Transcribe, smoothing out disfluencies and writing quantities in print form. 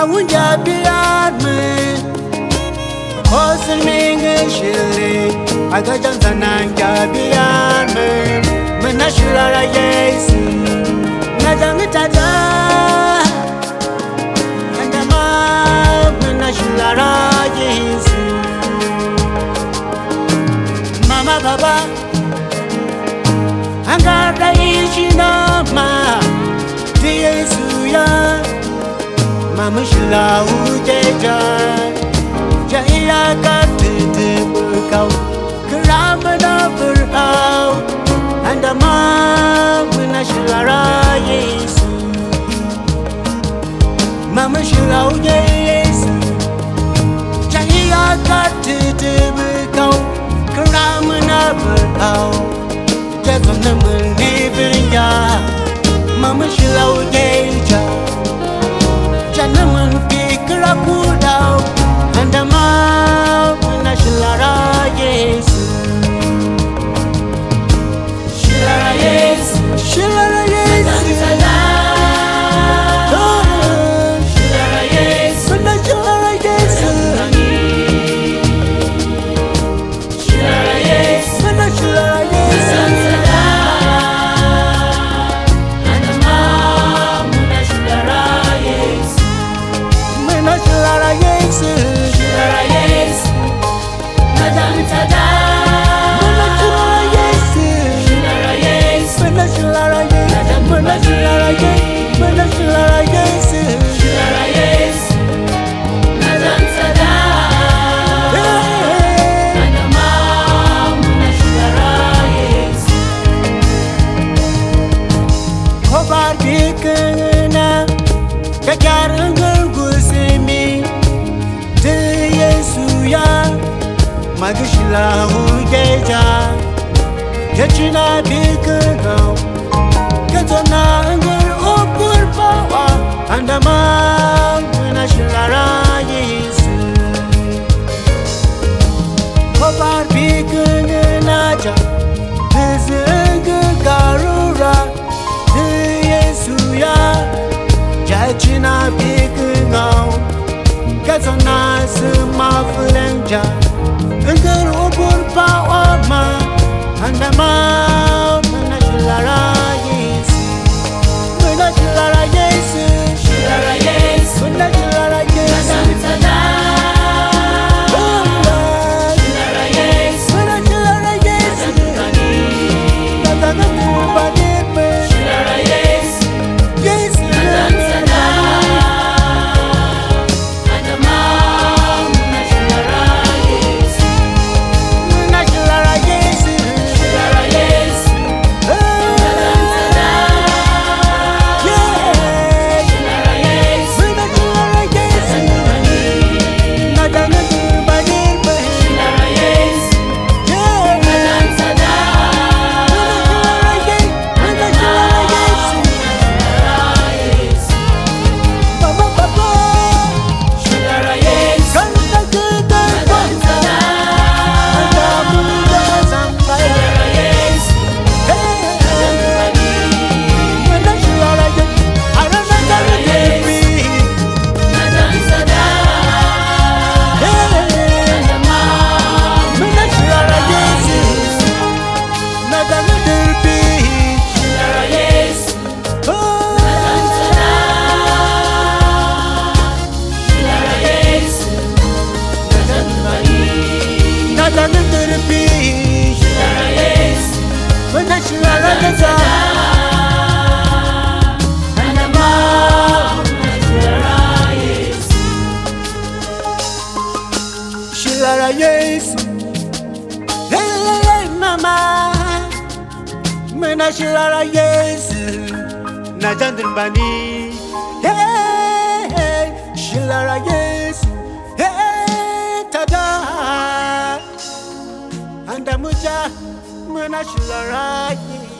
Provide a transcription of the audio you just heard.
wunja beyond me. Hostel minge shiri, agajan zananga beyond me. Menashura yesu, najangitada. Andama menashura yesu. Mama baba, angara ishina ma. Yesu ya. Mama shila ujeja, jaya katete berkau, keramana berau, anda mama shila Yesu. Mama shila Yesu, jaya katete berkau, keramana berau, jaga nama nebeya. Mama shila ujeja. Janaman pikir aku tahu anda mau menashilara Yesu. Shilara Yesu, Shilara Yesu. Shilara Yesu, menashilara Yesu. Shilara Yesu, menashilara Yesu. Shilara Yesu, Shilara Yesu, najangitada. Shilara Yesu, Shilara Yesu, Shilara Yesu, Shilara Yesu, Shilara Yesu, najangitada. Andama Shilara Yesu. Kobar bikena, kajarang. Magishila ugeja, Yachina bigano, Katona angel opur power, and a man when I shilara Yesu. Kopar biganaja, this garura, Yesu ya, Yachina bigano, Katona sumaflenja. Engkau ukur power ma, anda mau menashilara Yesu, menashilara Yesu, Shilara Yesu, menashilara Yesu. Shilara Yesu, menashilara Yesu. Tantangan terbadir me, Shilara Yesu, Yesu. Shilara Yesu, hey mama, menashilara Yesu, najandirbani, hey Shilara Yesu, hey tada, anda muja menashilara Yesu.